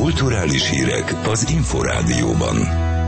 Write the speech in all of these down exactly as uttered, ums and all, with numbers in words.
Kulturális hírek az Inforádióban.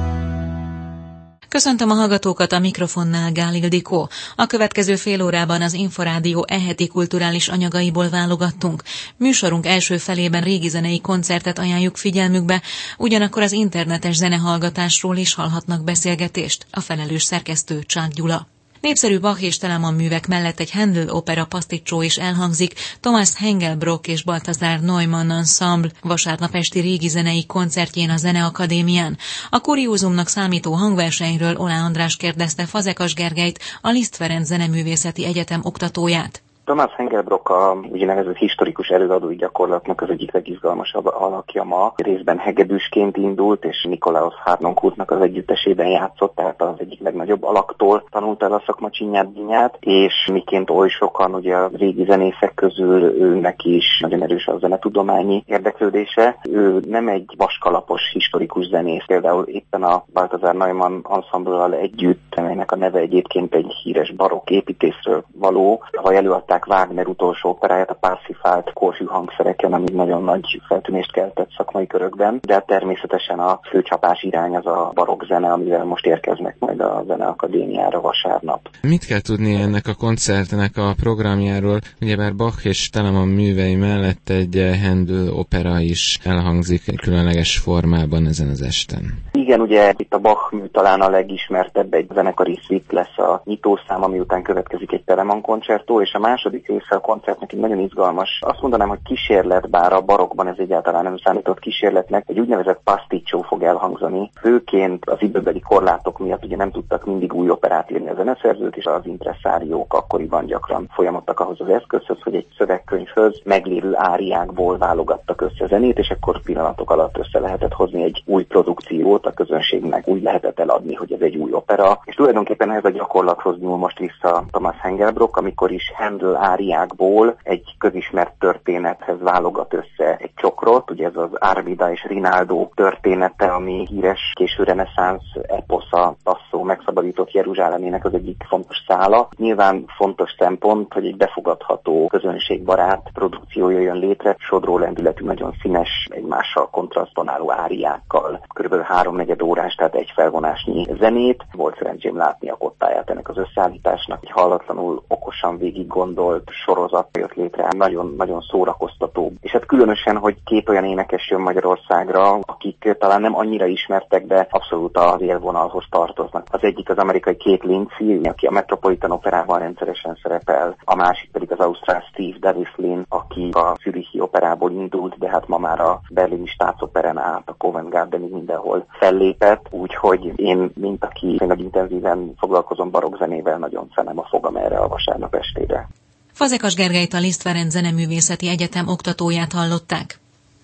Köszöntöm a hallgatókat, a mikrofonnál Gál Ildikó. A következő fél órában az Inforádió e-heti kulturális anyagaiból válogattunk. Műsorunk első felében régi zenei koncertet ajánljuk figyelmükbe, ugyanakkor az internetes zenehallgatásról is hallhatnak beszélgetést. A felelős szerkesztő Csák Gyula. Népszerű Bach és Telemann művek mellett egy Handel opera paszticsó is elhangzik, Thomas Hengelbrock és Balthasar Neumann Ensemble vasárnap esti régi zenei koncertjén a Zeneakadémián. A kuriózumnak számító hangversenyről Olá András kérdezte Fazekas Gergelyt, a Liszt Ferenc Zeneművészeti Egyetem oktatóját. Thomas Hengelbrock a úgynevezett historikus előadói gyakorlatnak az egyik legizgalmasabb alakja ma. Részben hegedűsként indult, és Nikolaus Harnoncourtnak az együttesében játszott, tehát az egyik legnagyobb alaktól tanult el a szakma csinyát-binyát, és miként oly sokan, ugye a régi zenészek közül őnek is nagyon erős a zenetudományi érdeklődése. Ő nem egy vaskalapos historikus zenész, például éppen a Balthasar Neumann Ensemble-val együtt, amelynek a neve egyébként egy híres barokk építészről való, ha előadták Wagner utolsó operáját, a Parsifalt kórhű hangszereken, ami nagyon nagy feltűnést keltett szakmai körökben, de természetesen a főcsapás irány az a barokk zene, amivel most érkeznek majd a Zeneakadémiára vasárnap. Mit kell tudni ennek a koncertnek a programjáról? Ugyebár Bach és Telemann művei mellett egy Handel opera is elhangzik különleges formában ezen az esten. Igen, ugye itt a Bach mű talán a legismertebb, egy zenekari suite lesz a nyitószám, ami után következik egy Telemann koncertó, és a második része a koncertnek egy nagyon izgalmas. Azt mondanám, hogy kísérlet, bár a barokkban ez egyáltalán nem számított kísérletnek, egy úgynevezett pasticcio fog elhangzani. Főként az időbeli korlátok miatt ugye nem tudtak mindig új operát írni a zeneszerzők, és az impresszáriók akkoriban gyakran folyamodtak ahhoz az eszközhöz, hogy egy szövegkönyvhöz meglévő áriákból válogattak össze zenét, és akkor pillanatok alatt össze lehetett hozni egy új produkciót, a közönségnek úgy lehetett eladni, hogy ez egy új opera. És tulajdonképpen ez a gyakorlathoz nyúl most vissza Thomas Hengelbrock, amikor is Handel áriákból egy közismert történethez válogat össze egy csokrot, ugye ez az Armida és Rinaldo története, ami híres késő reneszánsz eposza, Tasso megszabadított Jeruzsálemének az egyik fontos szála. Nyilván fontos szempont, hogy egy befogadható, közönségbarát produkció jöjjön létre, sodró lendületű, nagyon színes, egymással kontrasztonáló áriákkal, körülbelül háromnegyed órás, tehát egy felvonásnyi zenét. Volt szerencsém látni a kottáját ennek az összeállításnak, egy hallatlanul okosan végig gondolt sorozat jött létre, nagyon-nagyon szórakoztató. És hát különösen, hogy két olyan énekes jön Magyarországra, akik talán nem annyira ismertek, de abszolút az élvonalhoz tartoznak. Az egyik az amerikai Kate Lindsay, aki a Metropolitan Operában rendszeresen szerepel, a másik pedig az ausztrál Steve Davislin, aki a Zürichi Operából indult, de hát ma már a berlini Staatsoperán át, a Covent Gardenig mindenhol fellépett, úgyhogy én, mint aki nagyon intenzíven foglalkozom barokkzenével, nagyon szenem a fogam erre a vasárnap estére. Fazekas Gergelyt, a Liszt Ferenc Zeneművészeti Egyetem oktatóját hallották.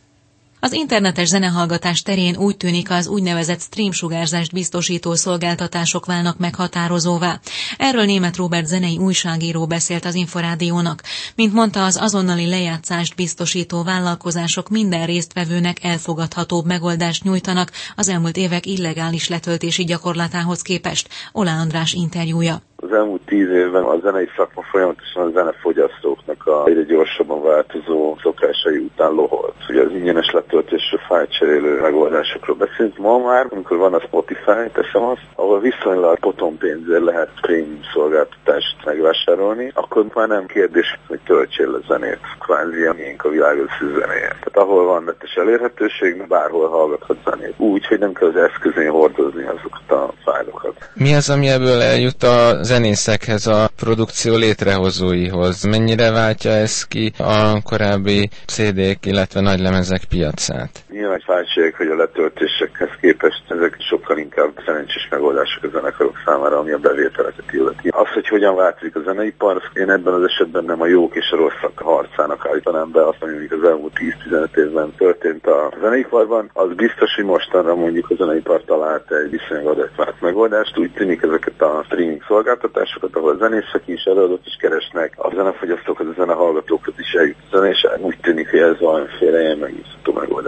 Az internetes zenehallgatás terén úgy tűnik, az úgynevezett streamsugárzást biztosító szolgáltatások válnak meghatározóvá. Erről Németh Róbert zenei újságíró beszélt az Inforádiónak. Mint mondta, az azonnali lejátszást biztosító vállalkozások minden résztvevőnek elfogadhatóbb megoldást nyújtanak az elmúlt évek illegális letöltési gyakorlatához képest. Olá András interjúja. Az elmúlt tíz évben a zenei szakma folyamatosan a zenefogyasztóknak a egyre gyorsabban változó szokásai után loholt. Ugye az ingyenes letöltésről, fájlcserélő megoldásokról beszélünk. Ma már, amikor van a Spotify, teszem azt, ahol viszonylag potonpénzért lehet prémium szolgáltatást megvásárolni, akkor már nem kérdés, hogy töltsél le zenét. Kvázi amilyenk a világ összezenéje. Tehát ahol van netes elérhetőség, bárhol hallgathat zenét. Úgy, hogy nem kell az eszközén hordozni azokat a fájlokat. Mi az, ami ebből eljut a zenészekhez, a produkció létrehozóihoz? Mennyire váltja ez ki a korábbi cé dé-k, illetve nagylemezek piacát? Nyilván fájtségek, hogy a letöltésekhez képest ezek sokkal inkább szerencsés megoldások a zenekarok számára, ami a bevételeket illeti. Az, hogy hogyan változik a zeneipar, én ebben az esetben nem a jók és a rosszak harcának állítanám be azt, ami az elmúlt tíz-tizenöt évben történt a zeneiparban. Az biztos, hogy mostanra mondjuk a zeneipar talált egy viszonylag adekvát megoldást. Úgy tűnik, ezeket a streaming szolgáltatásokat, ahol a zenészek is, előadók is keresnek, a zenefogyasztókat, a zenehallgatókat is eljut a zenés. Úgy tűnik, hogy ez valamiféle ilyen megbízható megoldást jelent.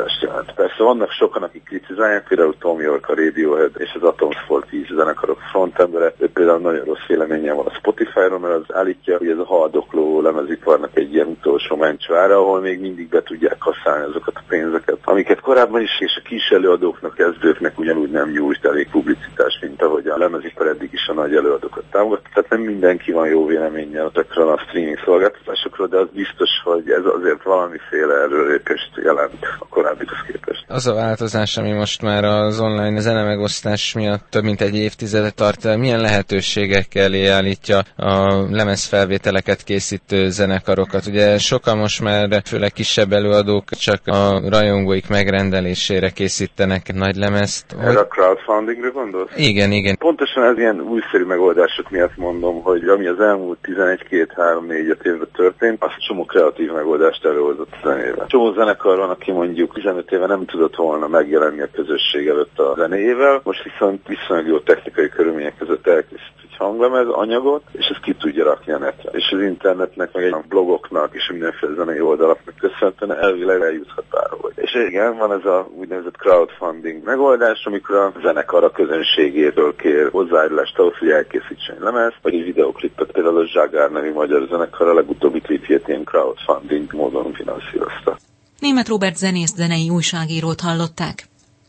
jelent. Persze vannak sokan, akik kritizálják, például Tom York, a Radiohead és az Atoms for Peace zenekarok frontembere, ő például nagyon rossz véleménnyel van a Spotify-ról, mert az állítja, hogy ez a haldokló lemeziparnak egy ilyen utolsó mencsvára, ahol még mindig be tudják használni azokat a pénzeket, amiket korábban is, és a kis előadóknak, kezdőknek ugyanúgy nem nyújt elég publicitás, mint ahogy a lemezipar eddig is a nagy előadókat támogatta. Tehát nem mindenki van jó véleménnyel ezekről a streaming szolgáltatásokról, de az biztos, hogy ez azért valamiféle előrelépést jelent a korábbihoz képest. Az a változás, ami most már az online zenemegosztás miatt több mint egy évtizede tart, milyen lehetőségekkel elé állítja a lemezfelvételeket készítő zenekarokat? Ugye sokan most már, főleg kisebb előadók csak a rajongóik megrendelésére készítenek nagy lemezt. Erre hogy... a crowdfundingre gondolsz? Igen, igen. Pontosan ez ilyen újszerű megoldások miatt mondom, hogy ami az elmúlt tizenegy, két, három, négy, öt évben történt, az csomó kreatív megoldást előhozott a zenével. Csomó zenekar van, aki mondjuk tizenöt éve nem tudott volna megjelenni a közösség előtt a zenéjével, most viszont viszonylag jó technikai körülmények között elkészít egy hanglemez anyagot, és ezt ki tudja rakni a netre. És az internetnek, meg egy blogoknak, és mindenféle zenei oldalaknak köszönhetően elvileg eljuthat bárhol. És igen, van ez a úgynevezett crowdfunding megoldás, amikor a zenekar a közönségétől kér hozzájárulást ahhoz, hogy elkészítsen egy lemezt, vagy egy videoklipet, például a Zságár nevű magyar zenekar a legutóbbi klipjét ilyen crowdfunding módon finanszírozta. Németh Róbert zenészt, zenei újságírót hallották.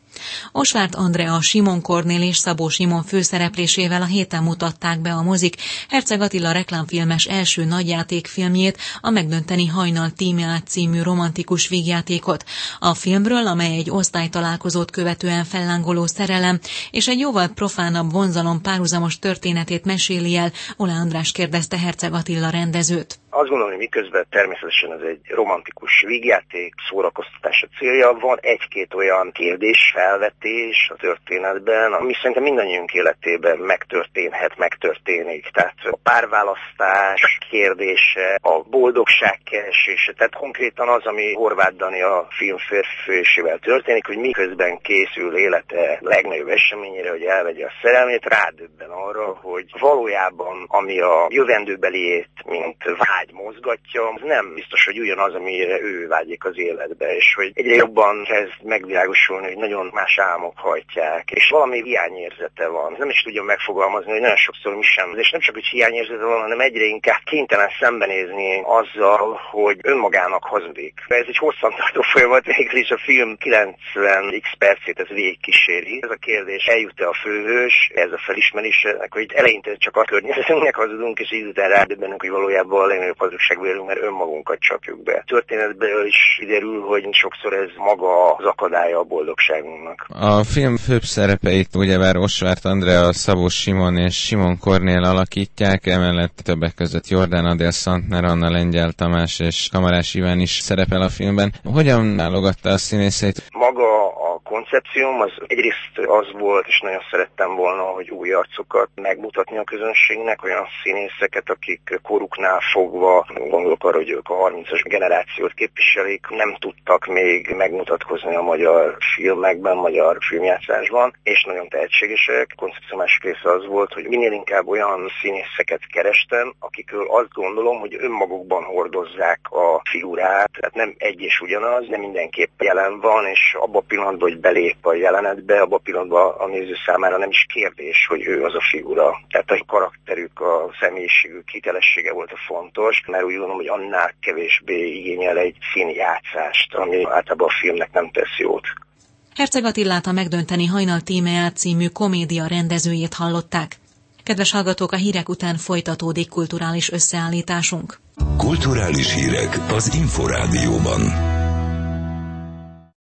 Osvárt Andrea, Simon Kornél és Szabó Simon főszereplésével a héten mutatták be a mozik Herceg Attila reklámfilmes első nagyjátékfilmjét, a Megdönteni hajnal tímját című romantikus vígjátékot. A filmről, amely egy osztálytalálkozót követően fellángoló szerelem és egy jóval profánabb vonzalom párhuzamos történetét meséli el, Ola András kérdezte Herceg Attila rendezőt. Azt gondolom, hogy miközben természetesen ez egy romantikus vígjáték, szórakoztatása célja, van egy-két olyan kérdés, felvetés a történetben, ami szerintem mindannyiunk életében megtörténhet, megtörténik. Tehát a párválasztás kérdése, a boldogság keresése, tehát konkrétan az, ami Horváth Dani a film férfősével történik, hogy miközben készül élete legnagyobb eseményére, hogy elvegye a szerelmét, rádöbben arra, hogy valójában ami a jövendőbeliét, mint vágy mozgatja, az nem biztos, hogy ugyanaz, amire ő vágyik az életbe, és hogy egyre jobban kezd megvilágosulni, hogy nagyon más álmok hajtják, és valami hiányérzete van. Nem is tudja megfogalmazni, hogy nagyon sokszor mi sem. És nem csak, hogy hiányérzete van, hanem egyre inkább kénytelen szembenézni azzal, hogy önmagának hazudik. Ez egy hosszantartó folyamat, végül is a film kilencven x percét ez végigkíséri. Ez a kérdés, eljut-e a főhős, ez a felismerésének, hogy eleinte csak a környezetünknek hazudunk, és így után rádöbbenünk, hogy valójában a legnagyobb hazugság vélünk, mert önmagunkat csapjuk be. Történetből is kiderül, hogy sokszor ez maga az akadálya a boldogságunknak. A film főbb szerepeit ugyebár Osvárt Andrea, Szabó Simon és Simon Kornél alakítják, emellett többek között Jordán Adél, Szantner Anna, Lengyel Tamás és Kamarás Iván is szerepel a filmben. Hogyan válogatta a színészeit? Maga a koncepcióm az egyrészt az volt, és nagyon szerettem volna, hogy új arcokat megmutatni a közönségnek, olyan színészeket, akik koruknál fogva, gondolok arra, hogy ők a harmincas generációt képviselik, nem tudtak még megmutatkozni a magyar filmekben, magyar filmjátszásban, és nagyon tehetségesek. A koncepció másik része az volt, hogy minél inkább olyan színészeket kerestem, akikről azt gondolom, hogy önmagukban hordozzák a figurát, tehát nem egy és ugyanaz, de mindenképp jelen van, és abban a pillanatban, hogy belép a jelenetbe, abban a pillanatban a néző számára nem is kérdés, hogy ő az a figura. Tehát a karakterük, a személyiségük, hitelessége volt a fontos, mert úgy gondolom, hogy annál kevésbé igényel egy színjátszást, ami általában a filmnek nem tesz jót. Herceg Attilát, a Megdönteni hajnal tímját című komédia rendezőjét hallották. Kedves hallgatók, a hírek után folytatódik kulturális összeállításunk. Kulturális hírek az Inforádióban.